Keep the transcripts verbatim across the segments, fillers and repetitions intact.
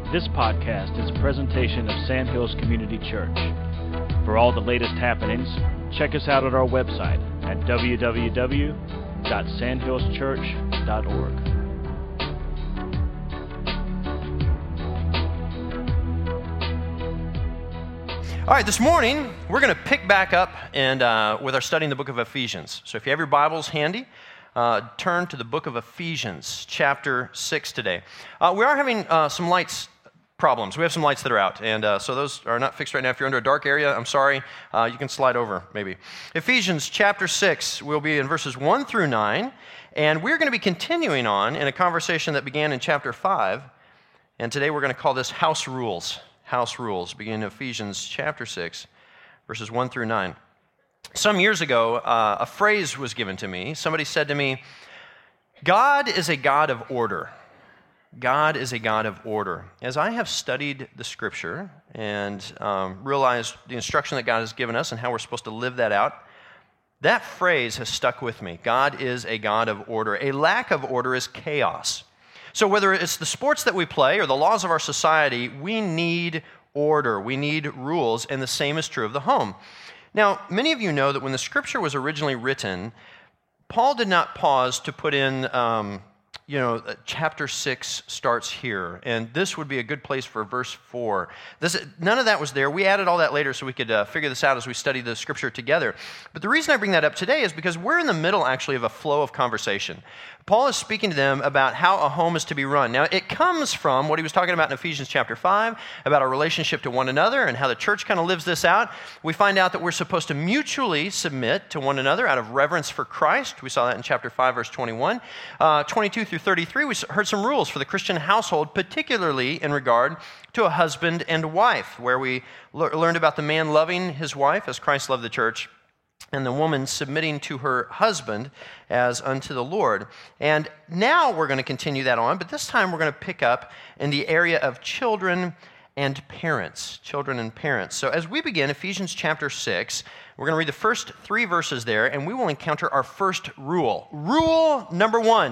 This podcast is a presentation of Sandhills Community Church. For all the latest happenings, check us out at our website at w w w dot sandhills church dot org. All right, this morning, we're going to pick back up and uh, with our study in the book of Ephesians. So if you have your Bibles handy, uh, turn to the book of Ephesians, chapter six today. Uh, we are having uh, some lights problems. We have some lights that are out, and uh, so those are not fixed right now. If you're under a dark area, I'm sorry, uh, you can slide over, maybe. Ephesians chapter six, we'll be in verses one through nine, and we're going to be continuing on in a conversation that began in chapter five, and today we're going to call this House Rules. House Rules, beginning in Ephesians chapter six, verses one through nine. Some years ago, uh, a phrase was given to me. Somebody said to me, God is a God of order. God is a God of order. As I have studied the Scripture and um, realized the instruction that God has given us and how we're supposed to live that out, that phrase has stuck with me. God is a God of order. A lack of order is chaos. So whether it's the sports that we play or the laws of our society, we need order. We need rules, and the same is true of the home. Now, many of you know that when the Scripture was originally written, Paul did not pause to put in um, you know, chapter six starts here, and this would be a good place for verse four. This, none of that was there. We added all that later so we could uh, figure this out as we study the Scripture together. But the reason I bring that up today is because we're in the middle, actually, of a flow of conversation. Paul is speaking to them about how a home is to be run. Now, it comes from what he was talking about in Ephesians chapter five, about our relationship to one another and how the church kind of lives this out. We find out that we're supposed to mutually submit to one another out of reverence for Christ. We saw that in chapter five, verse twenty-one. Uh, twenty-two through thirty-three, we heard some rules for the Christian household, particularly in regard to a husband and wife, where we le- learned about the man loving his wife as Christ loved the church, and the woman submitting to her husband as unto the Lord. And now we're going to continue that on, but this time we're going to pick up in the area of children and parents. Children and parents. So as we begin Ephesians chapter six, we're going to read the first three verses there, and we will encounter our first rule. Rule number one.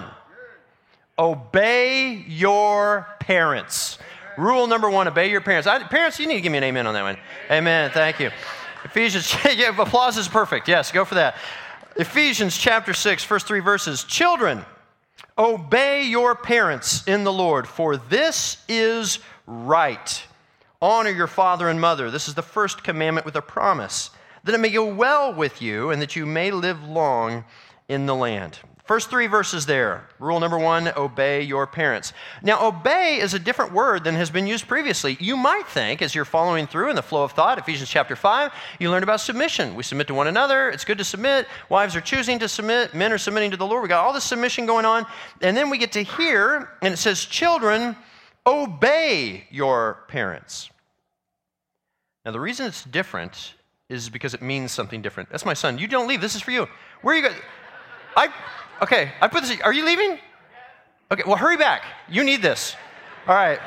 Obey your parents. Rule number one, obey your parents. I, parents, you need to give me an amen on that one. Amen, thank you. Ephesians, yeah, applause is perfect. Yes, go for that. Ephesians chapter six, first three verses. Children, obey your parents in the Lord, for this is right. Honor your father and mother. This is the first commandment with a promise, that it may go well with you and that you may live long in the land. First three verses there. Rule number one, obey your parents. Now, obey is a different word than has been used previously. You might think, as you're following through in the flow of thought, Ephesians chapter five, you learned about submission. We submit to one another. It's good to submit. Wives are choosing to submit. Men are submitting to the Lord. We got all this submission going on. And then we get to here, and it says, children, obey your parents. Now, the reason it's different is because it means something different. That's my son. You don't leave. This is for you. Where are you going? I... Okay, I put this, are you leaving? Okay, well, hurry back. You need this. All right.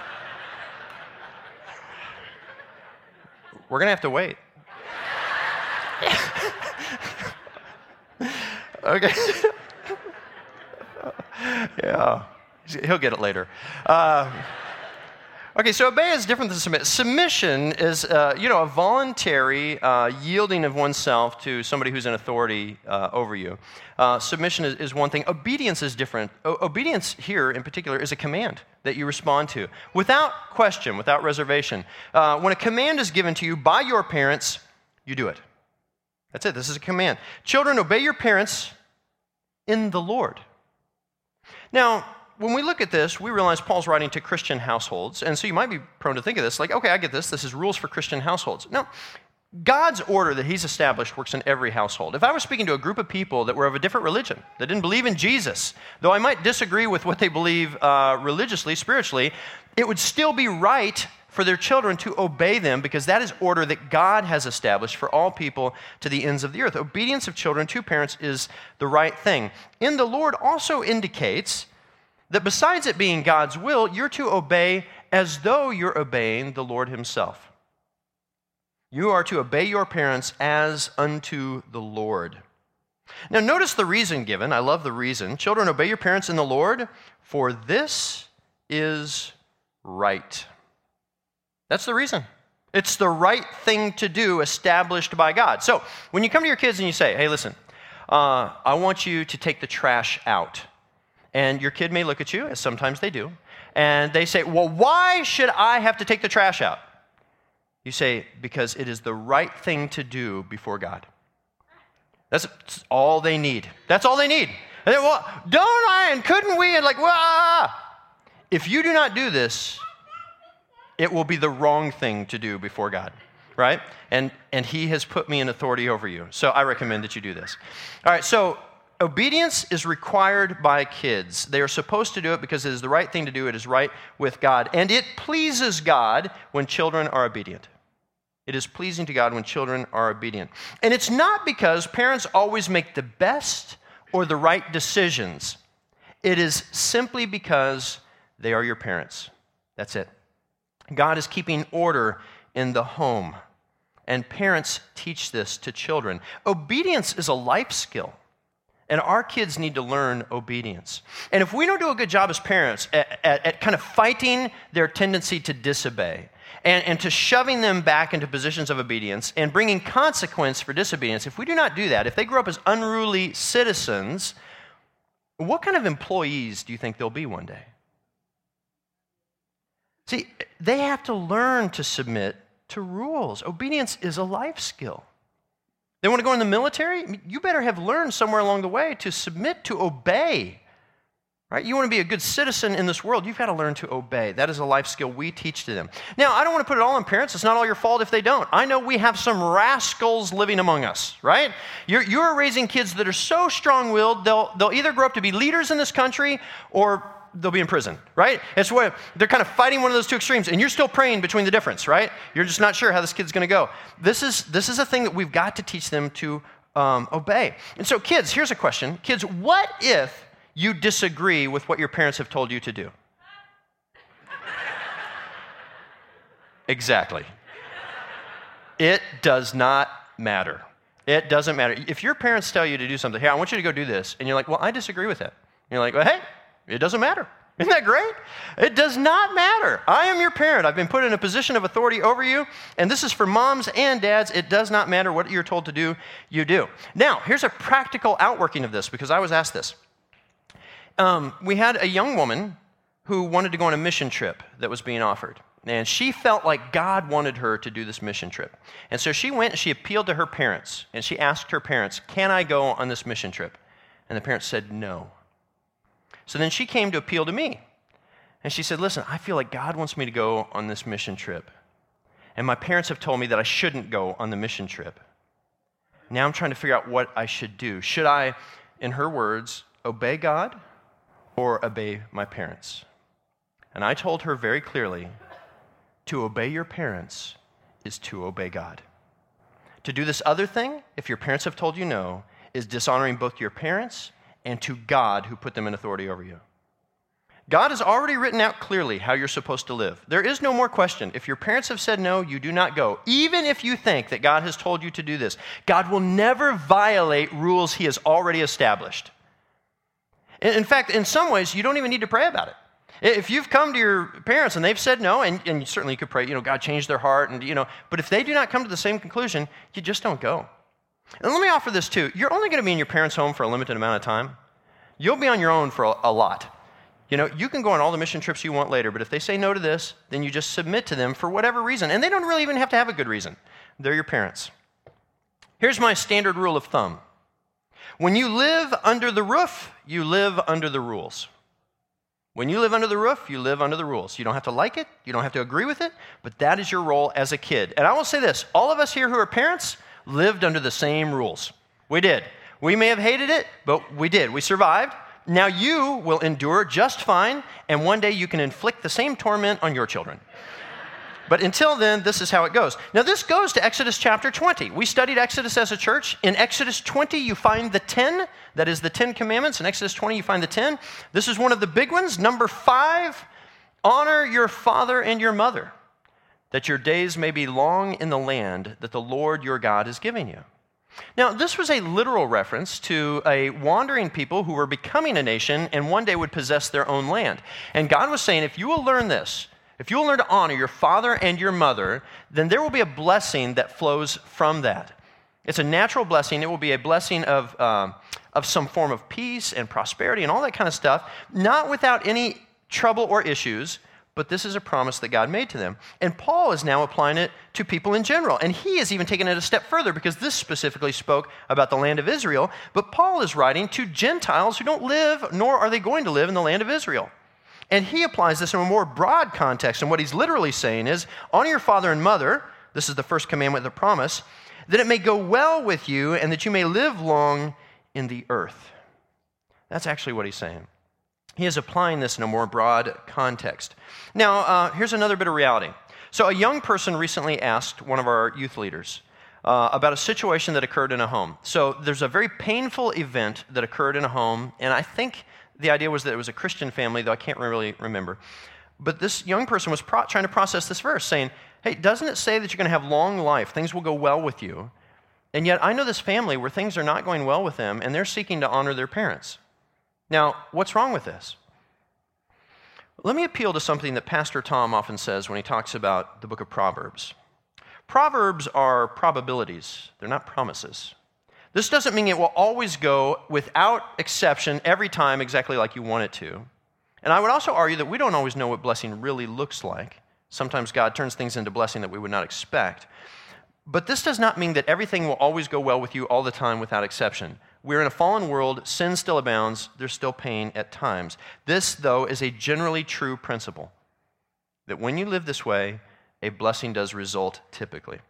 We're going to have to wait. Okay. Yeah, he'll get it later. Uh, Okay, so obey is different than submit. Submission is, uh, you know, a voluntary uh, yielding of oneself to somebody who's in authority uh, over you. Uh, submission is, is one thing. Obedience is different. O- obedience here, in particular, is a command that you respond to without question, without reservation. Uh, when a command is given to you by your parents, you do it. That's it. This is a command. Children, obey your parents in the Lord. Now, when we look at this, we realize Paul's writing to Christian households, and so you might be prone to think of this like, okay, I get this. This is rules for Christian households. No, God's order that he's established works in every household. If I was speaking to a group of people that were of a different religion, that didn't believe in Jesus, though I might disagree with what they believe uh, religiously, spiritually, it would still be right for their children to obey them because that is order that God has established for all people to the ends of the earth. Obedience of children to parents is the right thing. In the Lord also indicates that besides it being God's will, you're to obey as though you're obeying the Lord himself. You are to obey your parents as unto the Lord. Now notice the reason given. I love the reason. Children, obey your parents in the Lord, for this is right. That's the reason. It's the right thing to do, established by God. So when you come to your kids and you say, hey, listen, uh, I want you to take the trash out. And your kid may look at you, as sometimes they do, and they say, well, why should I have to take the trash out? You say, because it is the right thing to do before God. That's all they need. That's all they need. And they, well, don't I, and couldn't we, and like, well, if you do not do this, it will be the wrong thing to do before God, right? And and he has put me in authority over you. So I recommend that you do this. All right, so obedience is required by kids. They are supposed to do it because it is the right thing to do. It is right with God. And it pleases God when children are obedient. It is pleasing to God when children are obedient. And it's not because parents always make the best or the right decisions. It is simply because they are your parents. That's it. God is keeping order in the home, and parents teach this to children. Obedience is a life skill, and our kids need to learn obedience. And if we don't do a good job as parents at, at, at kind of fighting their tendency to disobey and, and to shoving them back into positions of obedience and bringing consequence for disobedience, if we do not do that, if they grow up as unruly citizens, what kind of employees do you think they'll be one day? See, they have to learn to submit to rules. Obedience is a life skill. They want to go in the military? You better have learned somewhere along the way to submit, to obey. Right? You want to be a good citizen in this world, you've got to learn to obey. That is a life skill we teach to them. Now, I don't want to put it all on parents. It's not all your fault if they don't. I know we have some rascals living among us, right? You're, you're raising kids that are so strong-willed, they'll, they'll either grow up to be leaders in this country or they'll be in prison, right? It's where they're kind of fighting one of those two extremes, and you're still praying between the difference, right? You're just not sure how this kid's going to go. This is this is a thing that we've got to teach them to um, obey. And so, kids, here's a question. Kids, what if you disagree with what your parents have told you to do? Exactly. It does not matter. It doesn't matter. If your parents tell you to do something, hey, I want you to go do this, and you're like, well, I disagree with that. And you're like, well, hey, it doesn't matter. Isn't that great? It does not matter. I am your parent. I've been put in a position of authority over you, and this is for moms and dads. It does not matter what you're told to do, you do. Now, here's a practical outworking of this, because I was asked this. Um, we had a young woman who wanted to go on a mission trip that was being offered, and she felt like God wanted her to do this mission trip. And so she went and she appealed to her parents, and she asked her parents, can I go on this mission trip? And the parents said no. So then she came to appeal to me. And she said, listen, I feel like God wants me to go on this mission trip. And my parents have told me that I shouldn't go on the mission trip. Now I'm trying to figure out what I should do. Should I, in her words, obey God or obey my parents? And I told her very clearly, to obey your parents is to obey God. To do this other thing, if your parents have told you no, is dishonoring both your parents and to God who put them in authority over you. God has already written out clearly how you're supposed to live. There is no more question. If your parents have said no, you do not go. Even if you think that God has told you to do this, God will never violate rules he has already established. In fact, in some ways, you don't even need to pray about it. If you've come to your parents and they've said no, and, and certainly you could pray, you know, God changed their heart, and you know, but if they do not come to the same conclusion, you just don't go. And let me offer this too. You're only going to be in your parents' home for a limited amount of time. You'll be on your own for a, a lot. You know, you can go on all the mission trips you want later, but if they say no to this, then you just submit to them for whatever reason. And they don't really even have to have a good reason. They're your parents. Here's my standard rule of thumb. When you live under the roof, you live under the rules. When you live under the roof, you live under the rules. You don't have to like it. You don't have to agree with it, but that is your role as a kid. And I will say this, all of us here who are parents lived under the same rules. We did. We may have hated it, but we did. We survived. Now you will endure just fine, and one day you can inflict the same torment on your children. But until then, this is how it goes. Now this goes to Exodus chapter twenty. We studied Exodus as a church. In Exodus twenty, you find the ten. That is the Ten Commandments. In Exodus twenty, you find the ten. This is one of the big ones. Number five, honor your father and your mother, that your days may be long in the land that the Lord your God is giving you. Now, this was a literal reference to a wandering people who were becoming a nation and one day would possess their own land. And God was saying, if you will learn this, if you'll learn to honor your father and your mother, then there will be a blessing that flows from that. It's a natural blessing. It will be a blessing of, um, of some form of peace and prosperity and all that kind of stuff, not without any trouble or issues, but this is a promise that God made to them. And Paul is now applying it to people in general. And he has even taken it a step further because this specifically spoke about the land of Israel. But Paul is writing to Gentiles who don't live, nor are they going to live in the land of Israel. And he applies this in a more broad context. And what he's literally saying is, honor your father and mother. This is the first commandment of the promise, that it may go well with you and that you may live long in the earth. That's actually what he's saying. He is applying this in a more broad context. Now, uh, here's another bit of reality. So a young person recently asked one of our youth leaders uh, about a situation that occurred in a home. So there's a very painful event that occurred in a home, and I think the idea was that it was a Christian family, though I can't really remember. But this young person was pro- trying to process this verse, saying, hey, doesn't it say that you're going to have long life, things will go well with you? And yet I know this family where things are not going well with them, and they're seeking to honor their parents. Now, what's wrong with this? Let me appeal to something that Pastor Tom often says when he talks about the book of Proverbs. Proverbs are probabilities. They're not promises. This doesn't mean it will always go without exception every time exactly like you want it to. And I would also argue that we don't always know what blessing really looks like. Sometimes God turns things into blessing that we would not expect. But this does not mean that everything will always go well with you all the time without exception. We're in a fallen world, sin still abounds, there's still pain at times. This, though, is a generally true principle, that when you live this way, a blessing does result typically.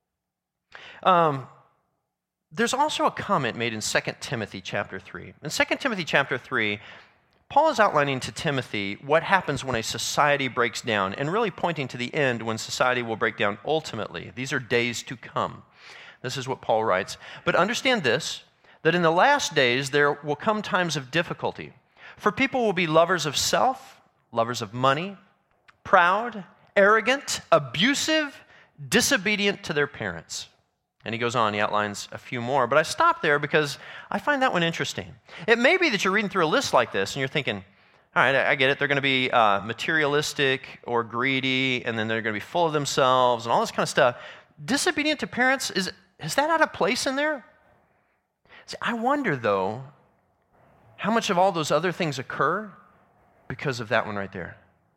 Um, there's also a comment made in Second Timothy chapter three. In Second Timothy chapter three, Paul is outlining to Timothy what happens when a society breaks down, and really pointing to the end when society will break down ultimately. These are days to come. This is what Paul writes. But understand this, that in the last days there will come times of difficulty. For people will be lovers of self, lovers of money, proud, arrogant, abusive, disobedient to their parents. And he goes on, he outlines a few more. But I stop there because I find that one interesting. It may be that you're reading through a list like this and you're thinking, all right, I get it. They're going to be uh, materialistic or greedy, and then they're going to be full of themselves and all this kind of stuff. Disobedient to parents, is, is that out of place in there? See, I wonder, though, how much of all those other things occur because of that one right there.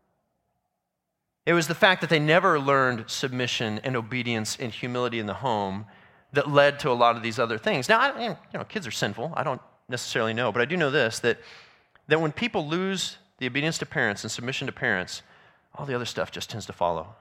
It was the fact that they never learned submission and obedience and humility in the home that led to a lot of these other things. Now, I, you know, kids are sinful. I don't necessarily know, but I do know this, that, that when people lose the obedience to parents and submission to parents, all the other stuff just tends to follow.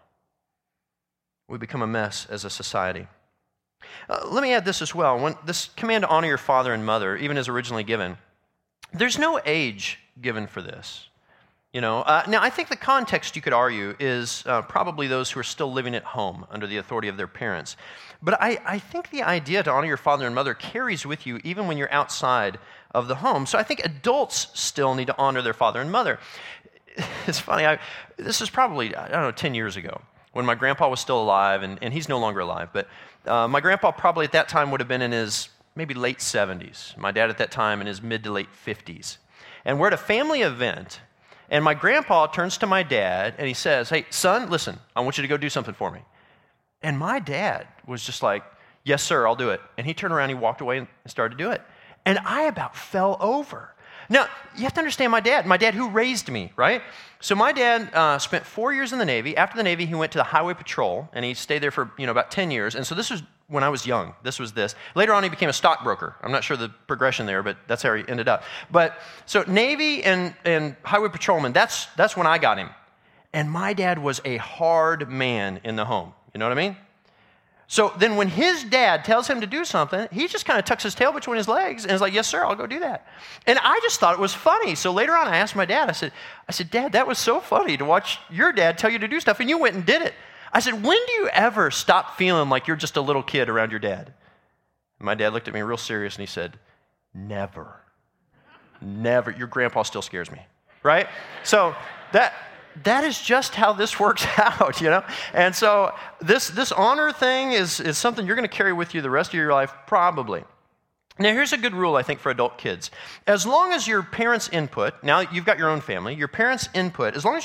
We become a mess as a society. Uh, let me add this as well. When this command to honor your father and mother, even as originally given, there's no age given for this. You know, uh, now I think the context, you could argue, is uh, probably those who are still living at home under the authority of their parents. But I, I think the idea to honor your father and mother carries with you even when you're outside of the home. So I think adults still need to honor their father and mother. It's funny, I, this is probably, I don't know, ten years ago, when my grandpa was still alive, and, and he's no longer alive, but uh, my grandpa probably at that time would have been in his maybe late seventies. My dad at that time in his mid to late fifties. And we're at a family event, and my grandpa turns to my dad, and he says, hey, son, listen, I want you to go do something for me. And my dad was just like, yes, sir, I'll do it. And he turned around, he walked away and started to do it. And I about fell over. Now, you have to understand my dad, my dad who raised me, right? So my dad uh, spent four years in the Navy. After the Navy, he went to the Highway Patrol, and he stayed there for, you know, about ten years. And so this was when I was young. This was this. Later on, he became a stockbroker. I'm not sure the progression there, but that's how he ended up. But so Navy and, and Highway Patrolman, that's, that's when I got him. And my dad was a hard man in the home. You know what I mean? So then when his dad tells him to do something, he just kind of tucks his tail between his legs and is like, yes, sir, I'll go do that. And I just thought it was funny. So later on, I asked my dad, I said, I said, Dad, that was so funny to watch your dad tell you to do stuff, and you went and did it. I said, when do you ever stop feeling like you're just a little kid around your dad? And my dad looked at me real serious, and he said, never. Never. Your grandpa still scares me, right? So that... That is just how this works out, you know? And so this, this honor thing is, is something you're going to carry with you the rest of your life, probably. Now, here's a good rule, I think, for adult kids. As long as your parents' input, now you've got your own family, your parents' input, as long as your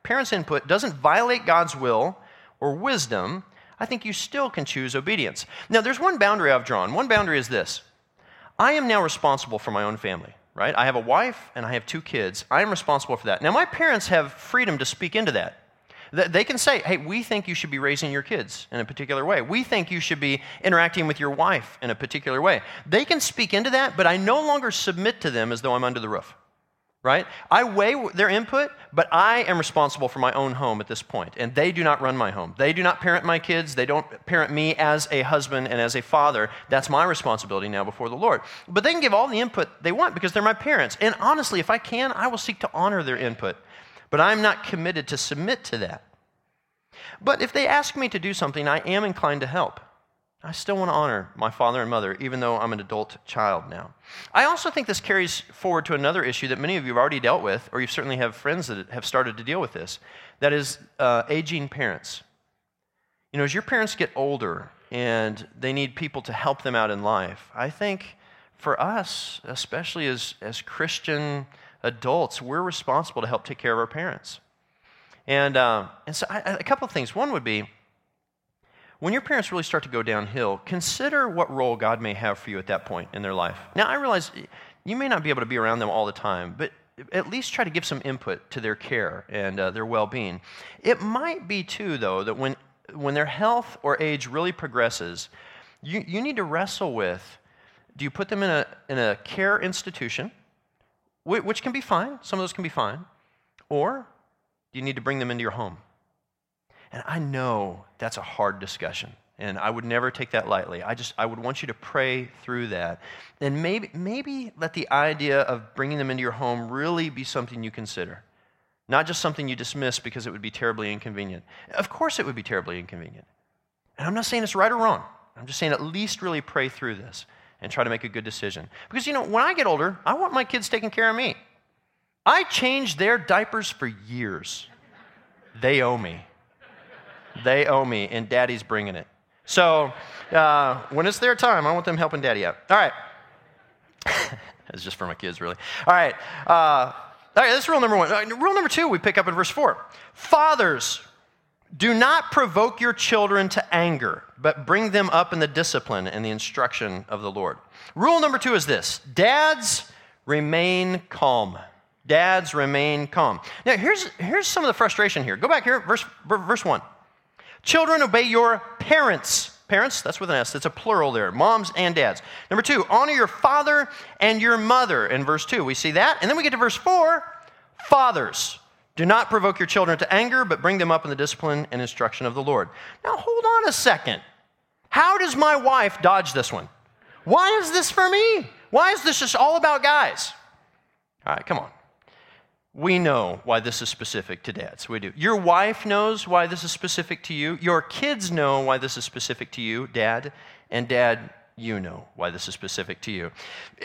parents' input doesn't violate God's will or wisdom, I think you still can choose obedience. Now, there's one boundary I've drawn. One boundary is this. I am now responsible for my own family, right? I have a wife and I have two kids. I am responsible for that. Now, my parents have freedom to speak into that. They can say, hey, we think you should be raising your kids in a particular way. We think you should be interacting with your wife in a particular way. They can speak into that, but I no longer submit to them as though I'm under the roof, right? I weigh their input, but I am responsible for my own home at this point, and they do not run my home. They do not parent my kids. They don't parent me as a husband and as a father. That's my responsibility now before the Lord. But they can give all the input they want because they're my parents. And honestly, if I can, I will seek to honor their input. But I'm not committed to submit to that. But if they ask me to do something, I am inclined to help. I still want to honor my father and mother, even though I'm an adult child now. I also think this carries forward to another issue that many of you have already dealt with, or you certainly have friends that have started to deal with this. That is uh, aging parents. You know, as your parents get older and they need people to help them out in life, I think for us, especially as, as Christian adults, we're responsible to help take care of our parents. And, uh, and so I, a couple of things. One would be, when your parents really start to go downhill, consider what role God may have for you at that point in their life. Now, I realize you may not be able to be around them all the time, but at least try to give some input to their care and uh, their well-being. It might be, too, though, that when, when their health or age really progresses, you, you need to wrestle with, do you put them in a, in a care institution, which can be fine, some of those can be fine, or do you need to bring them into your home? And I know that's a hard discussion, and I would never take that lightly. I just, I would want you to pray through that, and maybe, maybe let the idea of bringing them into your home really be something you consider, not just something you dismiss because it would be terribly inconvenient. Of course it would be terribly inconvenient, and I'm not saying it's right or wrong. I'm just saying at least really pray through this and try to make a good decision. Because, you know, when I get older, I want my kids taking care of me. I changed their diapers for years. They owe me. They owe me, and Daddy's bringing it. So uh, when it's their time, I want them helping Daddy out. All right. It's just for my kids, really. All right. Uh, all right, that's rule number one. Uh, rule number two, we pick up in verse four. Fathers, do not provoke your children to anger, but bring them up in the discipline and the instruction of the Lord. Rule number two is this. Dads, remain calm. Dads, remain calm. Now, here's, here's some of the frustration here. Go back here, verse, verse one. Children, obey your parents. Parents, that's with an S. It's a plural there. Moms and dads. Number two, honor your father and your mother. In verse two, we see that. And then we get to verse four. Fathers, do not provoke your children to anger, but bring them up in the discipline and instruction of the Lord. Now, hold on a second. How does my wife dodge this one? Why is this for me? Why is this just all about guys? All right, come on. We know why this is specific to dads. We do. Your wife knows why this is specific to you. Your kids know why this is specific to you, Dad. And Dad, you know why this is specific to you.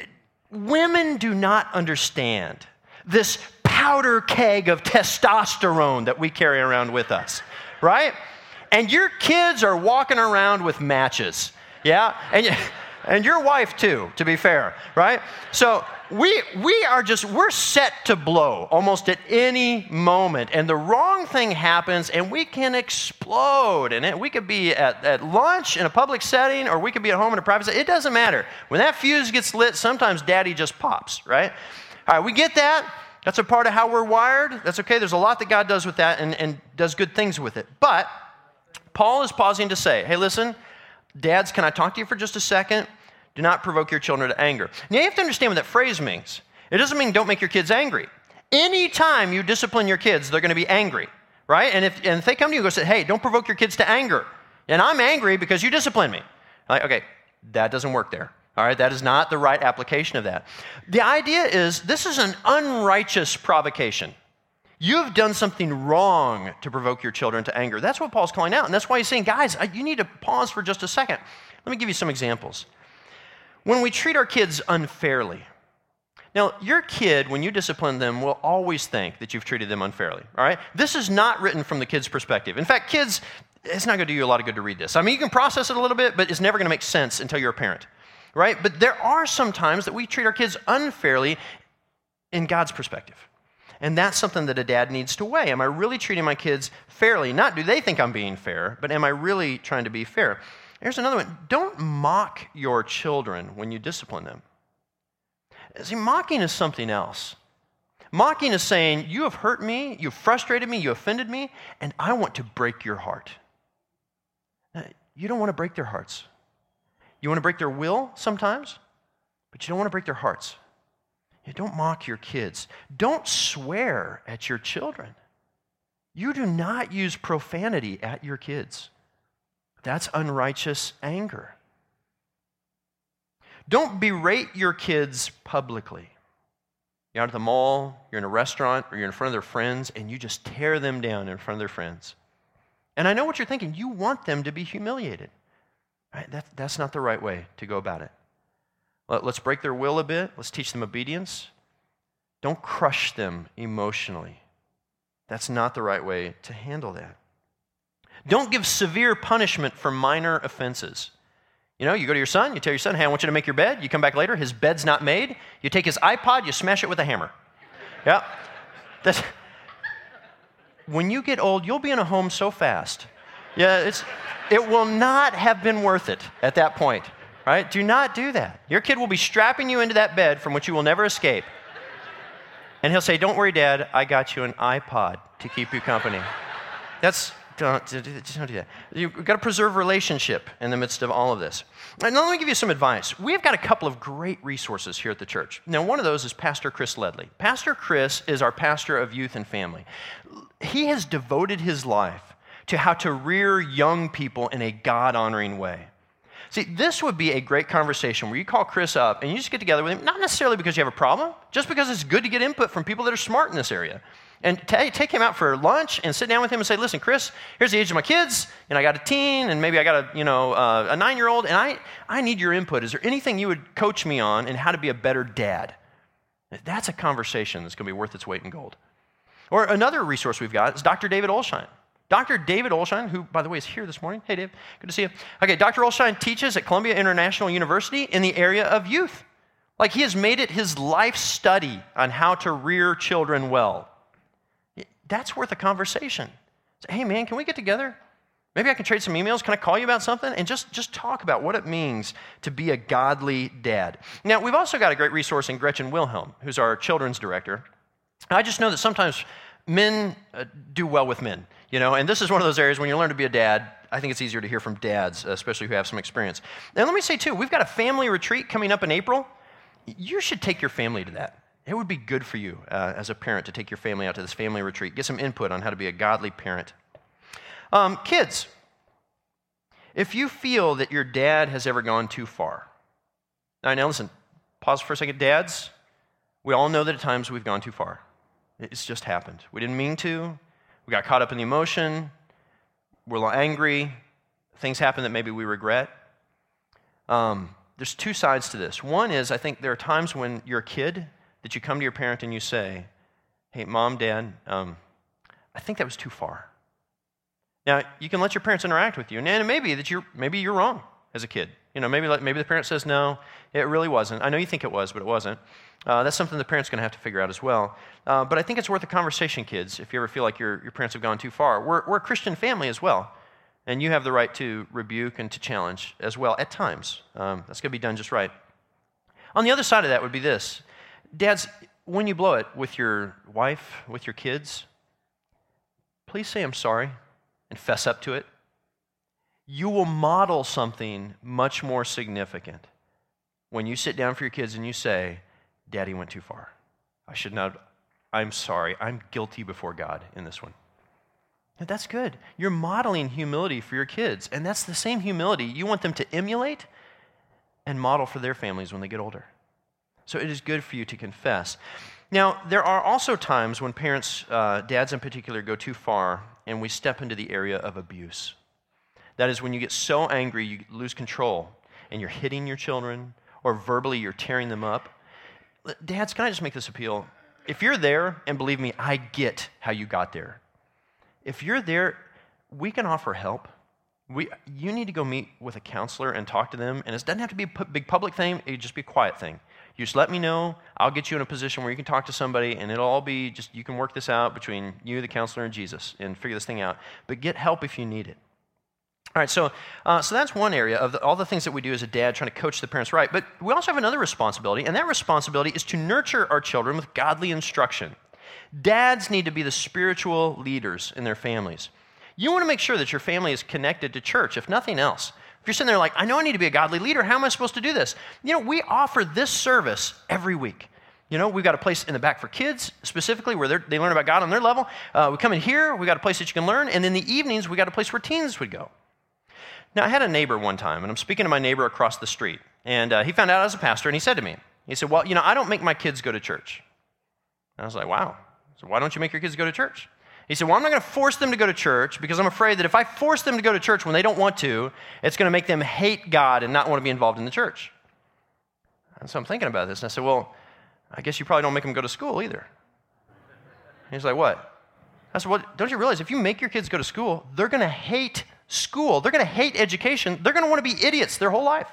Women do not understand this powder keg of testosterone that we carry around with us, right? And your kids are walking around with matches, yeah? And you, and your wife too, to be fair, right? So we we are just, we're set to blow almost at any moment. And the wrong thing happens and we can explode. And it, we could be at, at lunch in a public setting, or we could be at home in a private setting. It doesn't matter. When that fuse gets lit, sometimes daddy just pops, right? All right, we get that. That's a part of how we're wired. That's okay. There's a lot that God does with that and, and does good things with it. But Paul is pausing to say, hey, listen, dads, can I talk to you for just a second? Do not provoke your children to anger. Now, you have to understand what that phrase means. It doesn't mean don't make your kids angry. Anytime you discipline your kids, they're going to be angry, right? And if, and if they come to you and go say, hey, don't provoke your kids to anger, and I'm angry because you discipline me. Like, okay, that doesn't work there. All right, that is not the right application of that. The idea is this is an unrighteous provocation. You've done something wrong to provoke your children to anger. That's what Paul's calling out, and that's why he's saying, guys, you need to pause for just a second. Let me give you some examples. When we treat our kids unfairly. Now, your kid, when you discipline them, will always think that you've treated them unfairly, all right? This is not written from the kid's perspective. In fact, kids, it's not going to do you a lot of good to read this. I mean, you can process it a little bit, but it's never going to make sense until you're a parent, right? But there are some times that we treat our kids unfairly in God's perspective. And that's something that a dad needs to weigh. Am I really treating my kids fairly? Not do they think I'm being fair, but am I really trying to be fair? Here's another one. Don't mock your children when you discipline them. See, mocking is something else. Mocking is saying, you have hurt me, you've frustrated me, you offended me, and I want to break your heart. Now, you don't want to break their hearts. You want to break their will sometimes, but you don't want to break their hearts. You don't mock your kids. Don't swear at your children. You do not use profanity at your kids. That's unrighteous anger. Don't berate your kids publicly. You're out at the mall, you're in a restaurant, or you're in front of their friends, and you just tear them down in front of their friends. And I know what you're thinking. You want them to be humiliated. Right? That, that's not the right way to go about it. Let, let's break their will a bit. Let's teach them obedience. Don't crush them emotionally. That's not the right way to handle that. Don't give severe punishment for minor offenses. You know, you go to your son, you tell your son, hey, I want you to make your bed. You come back later, his bed's not made. You take his iPod, you smash it with a hammer. Yeah. That's, when you get old, you'll be in a home so fast. Yeah, it's, it will not have been worth it at that point, right? Do not do that. Your kid will be strapping you into that bed from which you will never escape. And he'll say, don't worry, Dad, I got you an iPod to keep you company. That's... Don't, just don't do that. You've got to preserve relationship in the midst of all of this. And let me give you some advice. We've got a couple of great resources here at the church. Now, one of those is Pastor Chris Ledley. Pastor Chris is our pastor of youth and family. He has devoted his life to how to rear young people in a God-honoring way. See, this would be a great conversation where you call Chris up and you just get together with him, not necessarily because you have a problem, just because it's good to get input from people that are smart in this area. And t- take him out for lunch and sit down with him and say, listen, Chris, here's the age of my kids, and I got a teen, and maybe I got a, you know, uh, a nine-year-old, and I, I need your input. Is there anything you would coach me on in how to be a better dad? That's a conversation that's going to be worth its weight in gold. Or another resource we've got is Doctor David Olshine. Doctor David Olshine, who, by the way, is here this morning. Hey, Dave, good to see you. Okay, Doctor Olshine teaches at Columbia International University in the area of youth. Like, he has made it his life study on how to rear children well. That's worth a conversation. Say, hey, man, can we get together? Maybe I can trade some emails. Can I call you about something? And just, just talk about what it means to be a godly dad. Now, we've also got a great resource in Gretchen Wilhelm, who's our children's director. I just know that sometimes men uh, do well with men, you know, and this is one of those areas when you learn to be a dad, I think it's easier to hear from dads, especially who have some experience. And let me say, too, we've got a family retreat coming up in April. You should take your family to that. It would be good for you uh, as a parent to take your family out to this family retreat. Get some input on how to be a godly parent. Um, kids, if you feel that your dad has ever gone too far. All right, now listen, pause for a second. Dads, we all know that at times we've gone too far. It's just happened. We didn't mean to. We got caught up in the emotion. We're a little angry. Things happen that maybe we regret. Um, there's two sides to this. One is I think there are times when you're a kid that you come to your parent and you say, hey, Mom, Dad, um, I think that was too far. Now, you can let your parents interact with you, and it may be that you're, maybe you're wrong as a kid. You know, maybe, maybe the parent says, no, it really wasn't. I know you think it was, but it wasn't. Uh, that's something the parent's going to have to figure out as well. Uh, but I think it's worth a conversation, kids, if you ever feel like your, your parents have gone too far. We're, we're a Christian family as well, and you have the right to rebuke and to challenge as well at times. Um, that's going to be done just right. On the other side of that would be this. Dads, when you blow it with your wife, with your kids, please say I'm sorry and fess up to it. You will model something much more significant when you sit down for your kids and you say, Daddy went too far. I should not, I'm sorry, I'm guilty before God in this one. And that's good. You're modeling humility for your kids, and that's the same humility you want them to emulate and model for their families when they get older. So it is good for you to confess. Now, there are also times when parents, uh, dads in particular, go too far and we step into the area of abuse. That is when you get so angry you lose control and you're hitting your children or verbally you're tearing them up. Dads, can I just make this appeal? If you're there, and believe me, I get how you got there. If you're there, we can offer help. We, you need to go meet with a counselor and talk to them, and it doesn't have to be a big public thing, it can just be a quiet thing. You just let me know. I'll get you in a position where you can talk to somebody, and it'll all be just, you can work this out between you, the counselor, and Jesus, and figure this thing out. But get help if you need it. All right, so uh, so that's one area of the, all the things that we do as a dad, trying to coach the parents right. But we also have another responsibility, and that responsibility is to nurture our children with godly instruction. Dads need to be the spiritual leaders in their families. You want to make sure that your family is connected to church, if nothing else. If you're sitting there like, I know I need to be a godly leader, how am I supposed to do this? You know, we offer this service every week. You know, we've got a place in the back for kids, specifically, where they learn about God on their level. Uh, we come in here, we got a place that you can learn, and in the evenings, we got a place where teens would go. Now, I had a neighbor one time, and I'm speaking to my neighbor across the street, and uh, he found out I was a pastor, and he said to me, he said, well, you know, I don't make my kids go to church. And I was like, wow. So why don't you make your kids go to church? He said, well, I'm not going to force them to go to church because I'm afraid that if I force them to go to church when they don't want to, it's going to make them hate God and not want to be involved in the church. And so I'm thinking about this, and I said, well, I guess you probably don't make them go to school either. He's like, what? I said, well, don't you realize if you make your kids go to school, they're going to hate school. They're going to hate education. They're going to want to be idiots their whole life.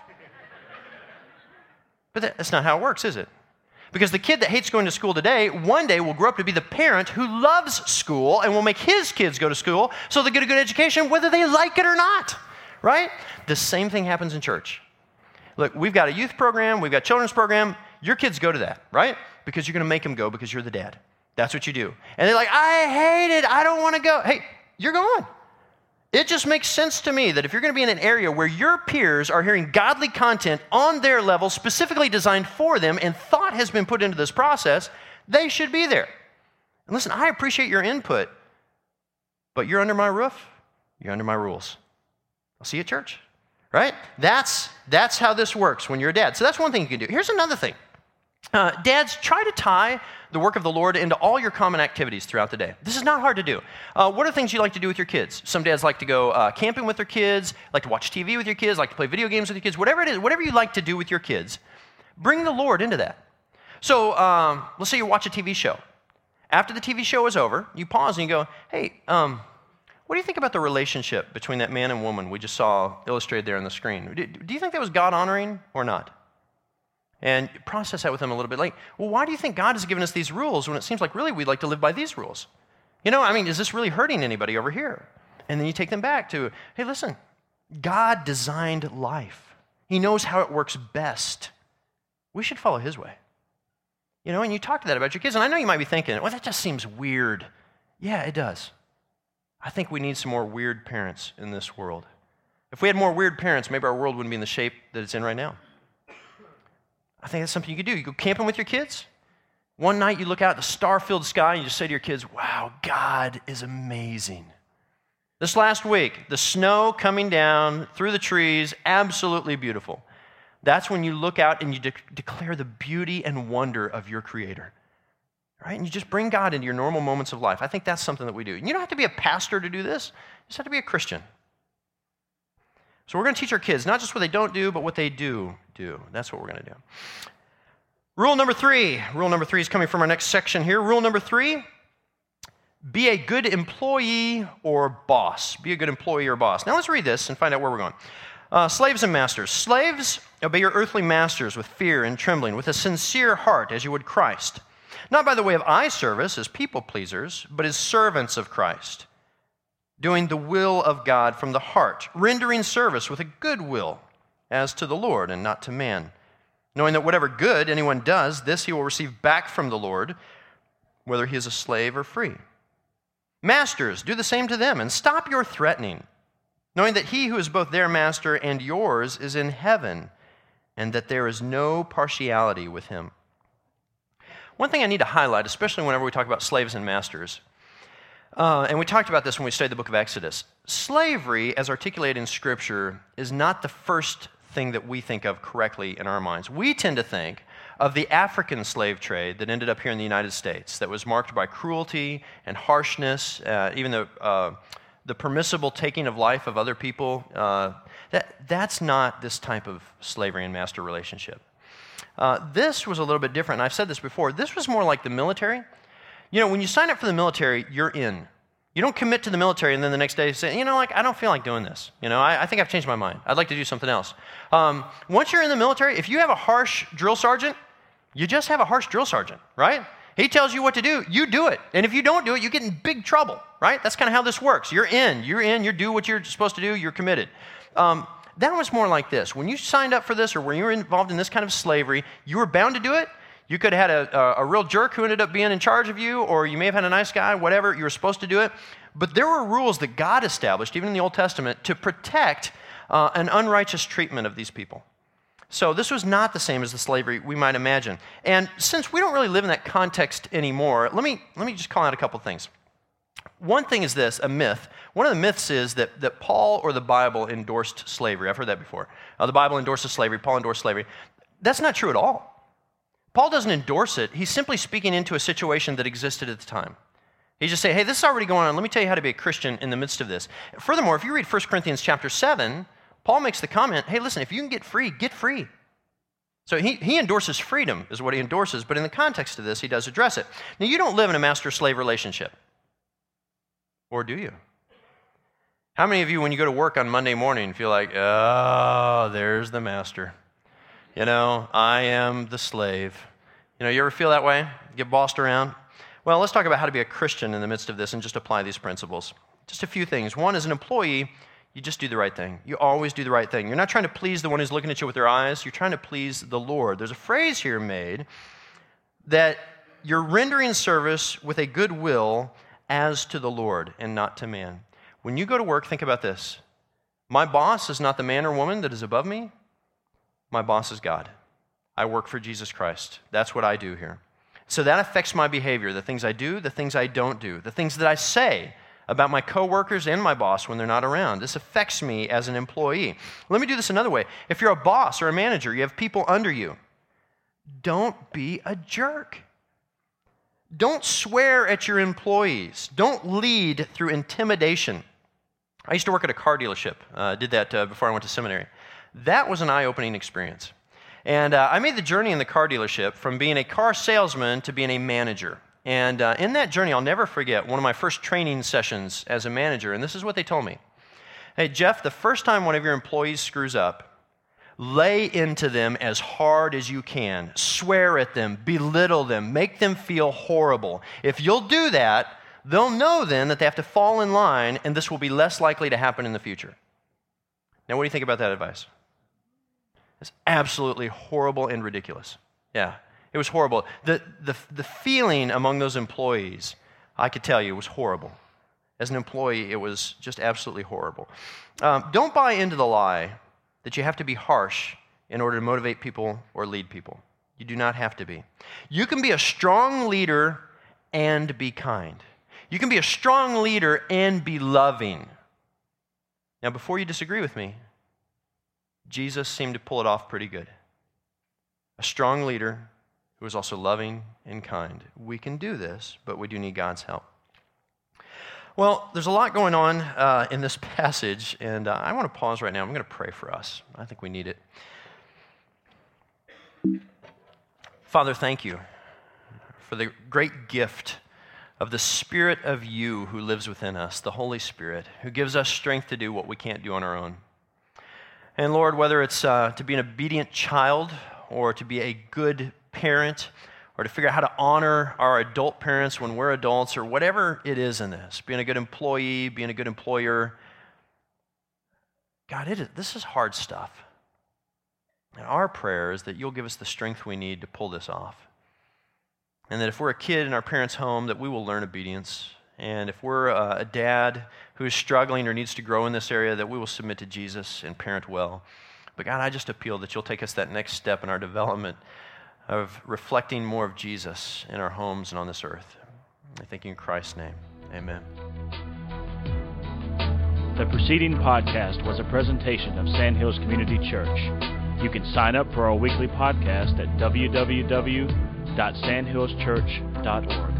But that's not how it works, is it? Because the kid that hates going to school today, one day will grow up to be the parent who loves school and will make his kids go to school so they get a good education whether they like it or not, right? The same thing happens in church. Look, we've got a youth program, we've got a children's program. Your kids go to that, right? Because you're going to make them go because you're the dad. That's what you do. And they're like, I hate it. I don't want to go. Hey, you're going. It just makes sense to me that if you're going to be in an area where your peers are hearing godly content on their level, specifically designed for them, and thought has been put into this process, they should be there. And listen, I appreciate your input, but you're under my roof, you're under my rules. I'll see you at church, right? That's, that's how this works when you're a dad. So that's one thing you can do. Here's another thing. Uh, dads, try to tie the work of the Lord into all your common activities throughout the day. This is not hard to do. Uh, what are things you like to do with your kids? Some dads like to go uh, camping with their kids, like to watch T V with your kids, like to play video games with your kids, whatever it is, whatever you like to do with your kids, bring the Lord into that. So um, let's say you watch a T V show. After the T V show is over, you pause and you go, hey, um, what do you think about the relationship between that man and woman we just saw illustrated there on the screen? Do, do you think that was God-honoring or not? And process that with them a little bit. Like, well, why do you think God has given us these rules when it seems like really we'd like to live by these rules? You know, I mean, is this really hurting anybody over here? And then you take them back to, hey, listen, God designed life. He knows how it works best. We should follow his way. You know, and you talk to that about your kids. And I know you might be thinking, well, that just seems weird. Yeah, it does. I think we need some more weird parents in this world. If we had more weird parents, maybe our world wouldn't be in the shape that it's in right now. I think that's something you could do. You go camping with your kids. One night you look out at the star-filled sky and you just say to your kids, wow, God is amazing. This last week, the snow coming down through the trees, absolutely beautiful. That's when you look out and you de- declare the beauty and wonder of your Creator. Right? And you just bring God into your normal moments of life. I think that's something that we do. And you don't have to be a pastor to do this. You just have to be a Christian. So we're going to teach our kids not just what they don't do, but what they do do. That's what we're going to do. Rule number three. Rule number three is coming from our next section here. Rule number three, be a good employee or boss. Be a good employee or boss. Now let's read this and find out where we're going. Uh, slaves and masters. Slaves, obey your earthly masters with fear and trembling, with a sincere heart as you would Christ. Not by the way of eye service as people pleasers, but as servants of Christ, doing the will of God from the heart, rendering service with a good will as to the Lord and not to man, knowing that whatever good anyone does, this he will receive back from the Lord, whether he is a slave or free. Masters, do the same to them, and stop your threatening, knowing that he who is both their master and yours is in heaven, and that there is no partiality with him. One thing I need to highlight, especially whenever we talk about slaves and masters, Uh, and we talked about this when we studied the book of Exodus. Slavery, as articulated in Scripture, is not the first thing that we think of correctly in our minds. We tend to think of the African slave trade that ended up here in the United States, that was marked by cruelty and harshness, uh, even the, uh, the permissible taking of life of other people. Uh, that, that's not this type of slavery and master relationship. Uh, this was a little bit different, and I've said this before. This was more like the military. You know, when you sign up for the military, you're in. You don't commit to the military and then the next day say, you know, like, I don't feel like doing this. You know, I, I think I've changed my mind. I'd like to do something else. Um, once you're in the military, if you have a harsh drill sergeant, You just have a harsh drill sergeant, right? He tells you what to do, you do it. And if you don't do it, you get in big trouble, right? That's kind of how this works. You're in, you're in, you do what you're supposed to do, you're committed. Um, that was more like this. When you signed up for this or when you were involved in this kind of slavery, you were bound to do it. You could have had a, a, a real jerk who ended up being in charge of you, or you may have had a nice guy, whatever, you were supposed to do it. But there were rules that God established, even in the Old Testament, to protect uh, an unrighteous treatment of these people. So this was not the same as the slavery we might imagine. And since we don't really live in that context anymore, let me, let me just call out a couple things. One thing is this, a myth. One of the myths is that, that Paul or the Bible endorsed slavery. I've heard that before. Uh, the Bible endorses slavery, Paul endorsed slavery. That's not true at all. Paul doesn't endorse it. He's simply speaking into a situation that existed at the time. He just say, hey, this is already going on. Let me tell you how to be a Christian in the midst of this. Furthermore, if you read First Corinthians chapter seven, Paul makes the comment, hey, listen, if you can get free, get free. So he, he endorses freedom is what he endorses, but in the context of this, he does address it. Now, you don't live in a master-slave relationship. Or do you? How many of you, when you go to work on Monday morning, feel like, oh, there's the master. You know, I am the slave. You know, you ever feel that way? Get bossed around? Well, let's talk about how to be a Christian in the midst of this and just apply these principles. Just a few things. One, as an employee, you just do the right thing. You always do the right thing. You're not trying to please the one who's looking at you with their eyes. You're trying to please the Lord. There's a phrase here made that you're rendering service with a good will as to the Lord and not to man. When you go to work, think about this. My boss is not the man or woman that is above me. My boss is God. I work for Jesus Christ. That's what I do here. So that affects my behavior, the things I do, the things I don't do, the things that I say about my coworkers and my boss when they're not around. This affects me as an employee. Let me do this another way. If you're a boss or a manager, you have people under you, don't be a jerk. Don't swear at your employees. Don't lead through intimidation. I used to work at a car dealership. I uh, did that uh, before I went to seminary. That was an eye-opening experience. And uh, I made the journey in the car dealership from being a car salesman to being a manager. And uh, in that journey, I'll never forget one of my first training sessions as a manager, and this is what they told me. Hey, Jeff, the first time one of your employees screws up, lay into them as hard as you can. Swear at them, belittle them, make them feel horrible. If you'll do that, they'll know then that they have to fall in line, and this will be less likely to happen in the future. Now, what do you think about that advice? It's absolutely horrible and ridiculous. Yeah, it was horrible. The, the, the feeling among those employees, I could tell you, was horrible. As an employee, it was just absolutely horrible. Um, don't buy into the lie that you have to be harsh in order to motivate people or lead people. You do not have to be. You can be a strong leader and be kind. You can be a strong leader and be loving. Now, before you disagree with me, Jesus seemed to pull it off pretty good. A strong leader who is also loving and kind. We can do this, but we do need God's help. Well, there's a lot going on uh, in this passage, and uh, I want to pause right now. I'm going to pray for us. I think we need it. Father, thank you for the great gift of the Spirit of you who lives within us, the Holy Spirit, who gives us strength to do what we can't do on our own. And Lord, whether it's uh, to be an obedient child or to be a good parent or to figure out how to honor our adult parents when we're adults or whatever it is in this, being a good employee, being a good employer, God, it is, this is hard stuff. And our prayer is that you'll give us the strength we need to pull this off. And that if we're a kid in our parents' home, that we will learn obedience. And if we're a, a dad who is struggling or needs to grow in this area, that we will submit to Jesus and parent well. But God, I just appeal that you'll take us that next step in our development of reflecting more of Jesus in our homes and on this earth. I thank you in Christ's name. Amen. The preceding podcast was a presentation of Sandhills Community Church. You can sign up for our weekly podcast at w w w dot sandhills church dot org.